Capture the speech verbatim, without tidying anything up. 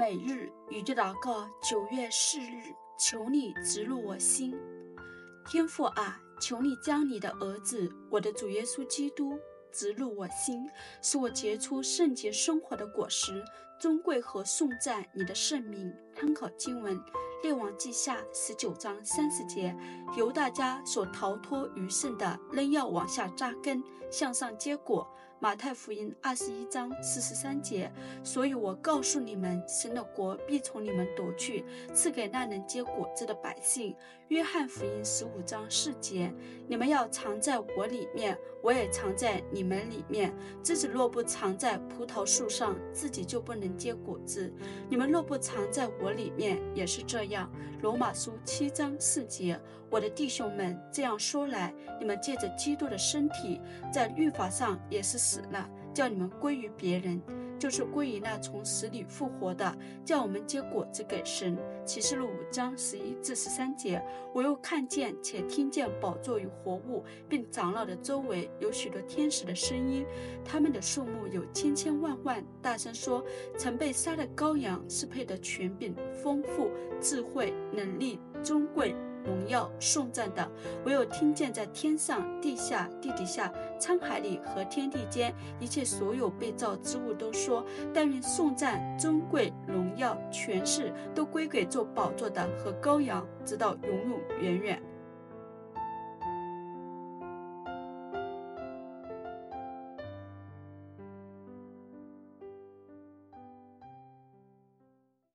每日与之祷告，九月四日，求你植入我心。天父啊，求你将你的儿子，我的主耶稣基督植入我心，使我结出圣洁生活的果实，尊贵和颂赞你的圣名。参考经文列王记下十九章三十节，犹大家所逃脱余剩的，仍要往下扎根，向上结果。马太福音二十一章四十三节，所以我告诉你们，神的国必从你们夺去，赐给那能结果子的百姓。约翰福音十五章四节，你们要藏在我里面，我也藏在你们里面。枝子若不藏在葡萄树上，自己就不能结果子。你们若不藏在我里面，也是这样。罗马书七章四节，我的弟兄们，这样说来，你们借着基督的身体，在律法上也是死了，叫你们归于别人，就是归于那从死里复活的，叫我们结果子给神。启示录五章十一至十三节，我又看见且听见宝座与活物并长老的周围有许多天使的声音，他们的数目有千千万万，大声说，曾被杀的羔羊是配得权柄、丰富、智慧、能力、尊贵、荣耀、颂赞的。我有听见在天上、地下、地底下、沧海里和天地间一切所有被造之物都说，但愿颂赞、尊贵、荣耀、权势都归给做宝座的和羔羊，直到永永远远。